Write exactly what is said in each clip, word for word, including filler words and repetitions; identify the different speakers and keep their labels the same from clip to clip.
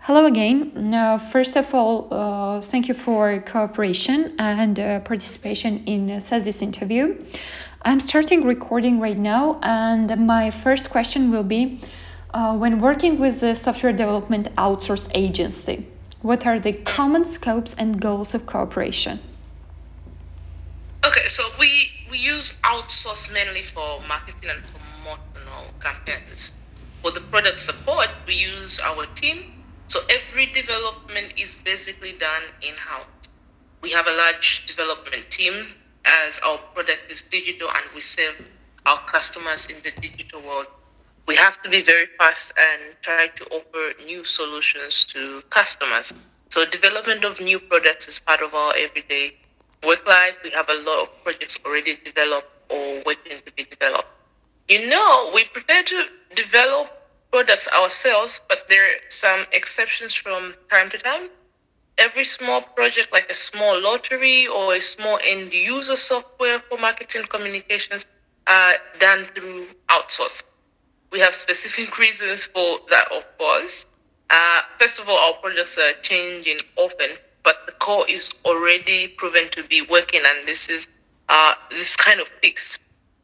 Speaker 1: Hello again. Uh, first of all, uh, thank you for cooperation and uh, participation in uh, this interview. I'm starting recording right now, and my first question will be, uh, when working with a software development outsource agency, what are the common scopes and goals of cooperation?
Speaker 2: Okay, so we we use outsource mainly for marketing and promotional campaigns. For the product support, we use our team. So every development is basically done in-house. We have a large development team as our product is digital and we serve our customers in the digital world. We have to be very fast and try to offer new solutions to customers. So development of new products is part of our everyday work life. We have a lot of projects already developed or waiting to be developed. You know, we prefer to develop products ourselves, but there are some exceptions from time to time. Every small project, like a small lottery or a small end user software for marketing communications, are done through outsource. We have specific reasons for that, of course. Uh, first of all, our projects are changing often, but the core is already proven to be working, and this is uh, this is kind of fixed.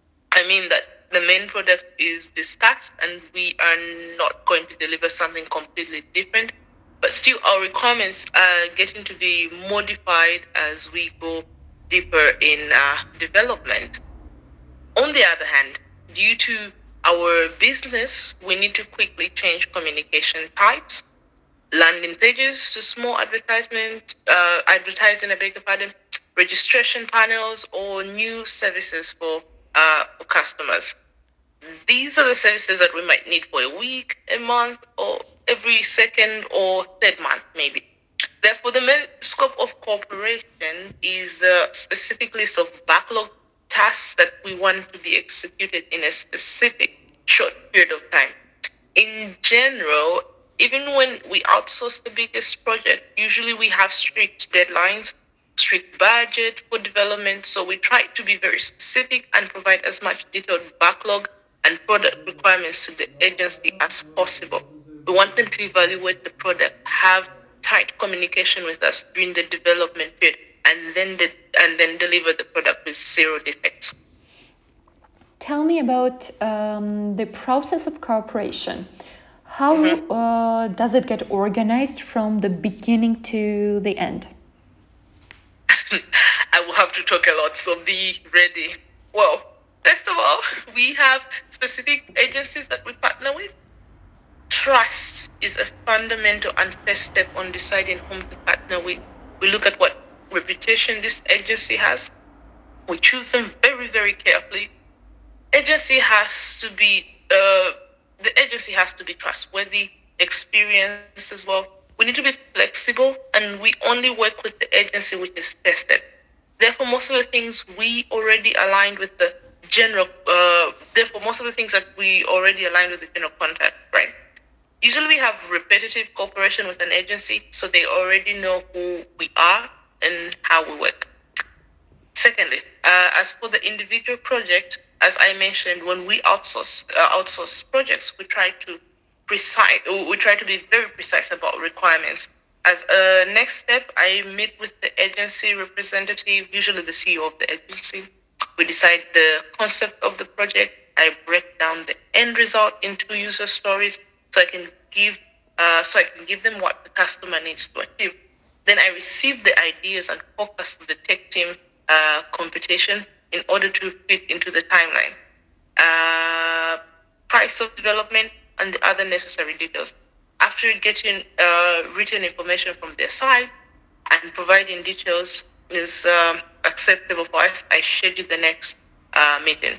Speaker 2: I mean that the main product is discussed, and we are not going to deliver something completely different. But still, our requirements are getting to be modified as we go deeper in uh, development. On the other hand, due to our business, we need to quickly change communication types, landing pages to small advertisement, uh, advertising, I beg your pardon, registration panels, or new services for, uh, for customers. These are the services that we might need for a week, a month, or every second or third month, maybe. Therefore, the main scope of cooperation is the specific list of backlog tasks that we want to be executed in a specific short period of time. In general, even when we outsource the biggest project, usually we have strict deadlines, strict budget for development. So we try to be very specific and provide as much detailed backlog and product requirements to the agency as possible. We want them to evaluate the product, have tight communication with us during the development period, and then the, and then deliver the product with zero defects.
Speaker 1: Tell me about um, the process of cooperation. How
Speaker 2: Mhm.
Speaker 1: uh, does it get organized from the beginning to the end?
Speaker 2: I will have to talk a lot, so be ready. Well, first of all, we have specific agencies that we partner with. Trust is a fundamental and first step on deciding whom to partner with. We look at what reputation this agency has. We choose them very, very carefully. Agency has to be uh, the agency has to be trustworthy, experienced as well. We need to be flexible, and we only work with the agency which is tested. Therefore, most of the things we already aligned with the general. Uh, therefore, most of the things that we already aligned with the general contract, right? Usually, we have repetitive cooperation with an agency, so they already know who we are and how we work. Secondly, uh, as for the individual project, as I mentioned, when we outsource uh, outsource projects, we try to precise. We try to be very precise about requirements. As a next step, I meet with the agency representative, usually the C E O of the agency. We decide the concept of the project. I break down the end result into user stories, so I can give uh, so I can give them what the customer needs to achieve. Then I receive the ideas and focus the tech team uh, computation in order to fit into the timeline, uh, price of development, and the other necessary details. After getting uh, written information from their side and providing details is um, acceptable for us, I schedule the next uh, meeting.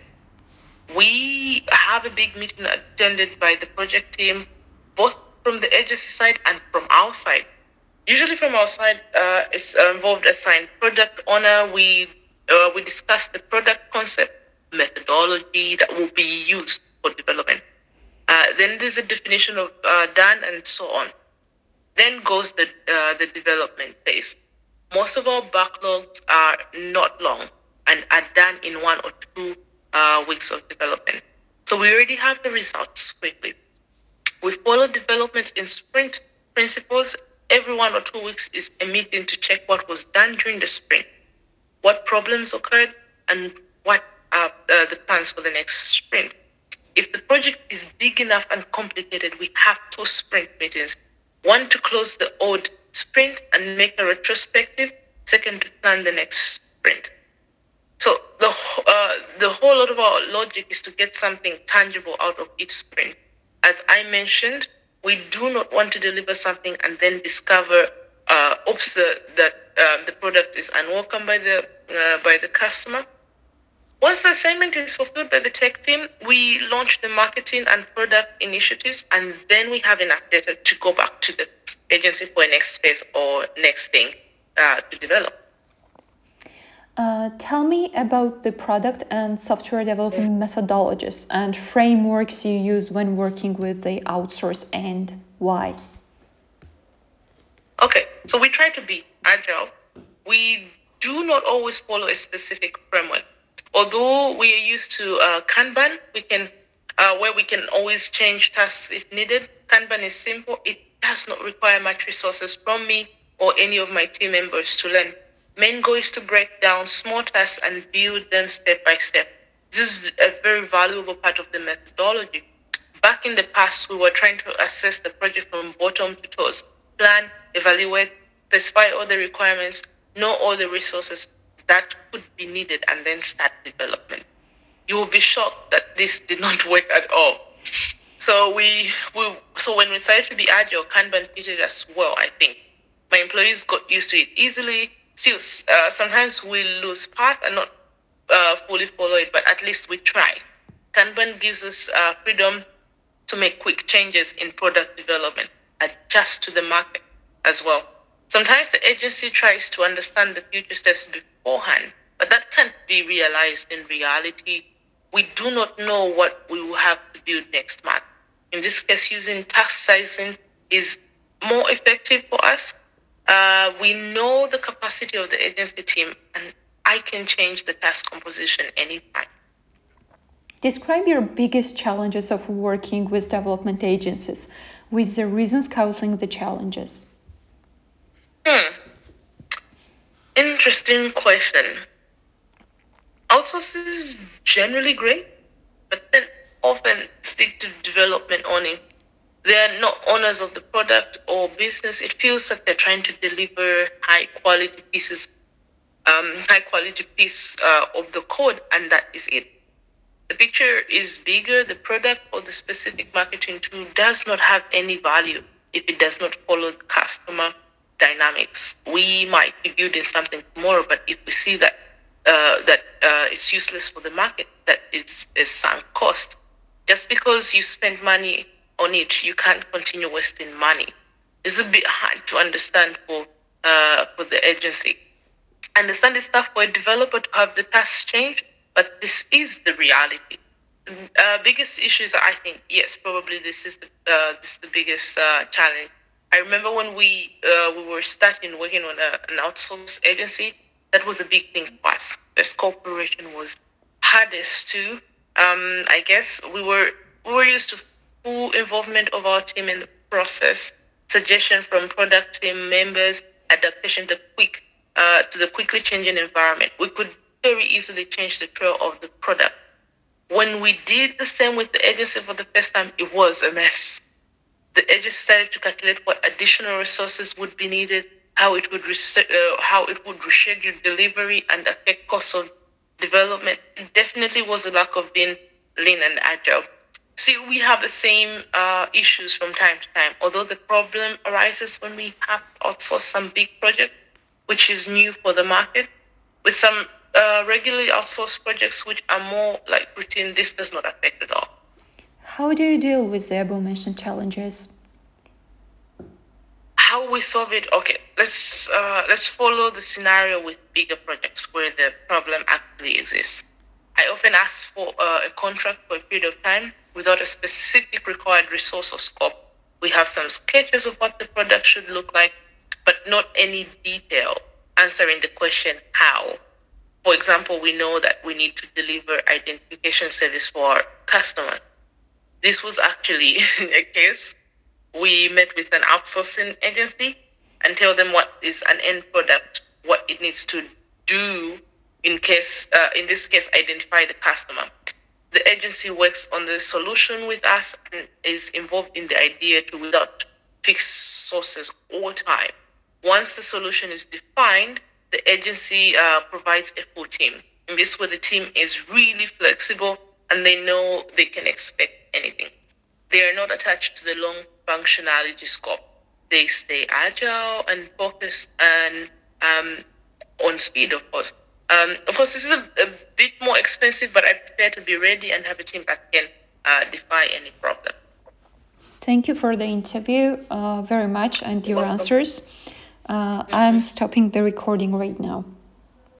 Speaker 2: We have a big meeting attended by the project team, both from the agency side and from our side. Usually, from our side, uh, it's involved assigned product owner. We uh, we discuss the product concept, methodology that will be used for development. Uh, then there's a definition of uh, done and so on. Then goes the uh, the development phase. Most of our backlogs are not long and are done in one or two uh, weeks of development. So we already have the results quickly. We follow developments in sprint principles, every one or two weeks is a meeting to check what was done during the sprint, what problems occurred, and what are uh, the plans for the next sprint. If the project is big enough and complicated, we have two sprint meetings. One to close the old sprint and make a retrospective, second to plan the next sprint. So the uh, the whole lot of our logic is to get something tangible out of each sprint. As I mentioned, we do not want to deliver something and then discover, uh, oops, the, that uh, the product is unwelcome by the uh, by the customer. Once the assignment is fulfilled by the tech team, we launch the marketing and product initiatives, and then we have enough data to go back to the agency for a next phase or next thing uh, to develop.
Speaker 1: Uh, tell me about the product and software development methodologies and frameworks you use when working with the outsource, and why.
Speaker 2: Okay, so we try to be agile. We do not always follow a specific framework. Although we are used to uh, Kanban, we can uh, where we can always change tasks if needed. Kanban is simple. It does not require much resources from me or any of my team members to learn. Main goal is to break down small tasks and build them step by step. This is a very valuable part of the methodology. Back in the past, we were trying to assess the project from bottom to toes, plan, evaluate, specify all the requirements, know all the resources that could be needed, and then start development. You will be shocked that this did not work at all. So we, we so when we decided to be agile, Kanban fitted us well, I think. My employees got used to it easily. Still, uh, sometimes we lose path and not uh, fully follow it, but at least we try. Kanban gives us uh, freedom to make quick changes in product development, adjust to the market as well. Sometimes the agency tries to understand the future steps beforehand, but that can't be realized in reality. We do not know what we will have to build next month. In this case, using task sizing is more effective for us. Uh, we know the capacity of the agency team, and I can change the task composition anytime.
Speaker 1: Describe your biggest challenges of working with development agencies, with the reasons causing the challenges.
Speaker 2: Hmm. Interesting question. Outsourcing is generally great, but then often stick to development only. They're not owners of the product or business. It feels like they're trying to deliver high quality pieces, um, high quality piece uh, of the code, and that is it. The picture is bigger. The product or the specific marketing tool does not have any value if it does not follow the customer dynamics. We might be building something tomorrow, but if we see that uh, that uh, it's useless for the market, that it's a sunk cost, just because you spend money on it, you can't continue wasting money. It's a bit hard to understand for uh, for the agency. Understand it's tough for a developer to have the tasks change, but this is the reality. Uh, biggest issues, I think, yes, probably this is the uh, this is the biggest uh, challenge. I remember when we uh, we were starting working on a, an outsource agency, that was a big thing for us. Best cooperation was hardest too. Um, I guess we were we were used to full involvement of our team in the process, suggestion from product team members, adaptation to quick uh, to the quickly changing environment. We could very easily change the trail of the product. When we did the same with the agency for the first time, it was a mess. The agency started to calculate what additional resources would be needed, how it would res- uh, how it would reschedule delivery and affect cost of development. It definitely was a lack of being lean and agile. See, we have the same uh, issues from time to time, although the problem arises when we have to outsource some big project, which is new for the market. With some uh, regularly outsourced projects, which are more like routine, this does not affect at all.
Speaker 1: How do you deal with the above-mentioned challenges?
Speaker 2: How we solve it? Okay, let's uh, let's follow the scenario with bigger projects where the problem actually exists. I often ask for uh, a contract for a period of time without a specific required resource or scope. We have some sketches of what the product should look like, but not any detail answering the question how. For example, we know that we need to deliver identification service for our customer. This was actually a case we met with an outsourcing agency and tell them what is an end product, what it needs to do in case, uh, in this case, identify the customer. The agency works on the solution with us and is involved in the idea to without fixed sources all time. Once the solution is defined, the agency uh, provides a full team. In this way, the team is really flexible and they know they can expect anything. They are not attached to the long functionality scope. They stay agile and focused and um, on speed, of course. Um, of course, this is a, a bit more expensive, but I prefer to be ready and have a team that can uh, defy any problem.
Speaker 1: Thank you for the interview uh, very much and your
Speaker 2: Welcome.
Speaker 1: answers. Uh, mm-hmm. I'm stopping the recording right now.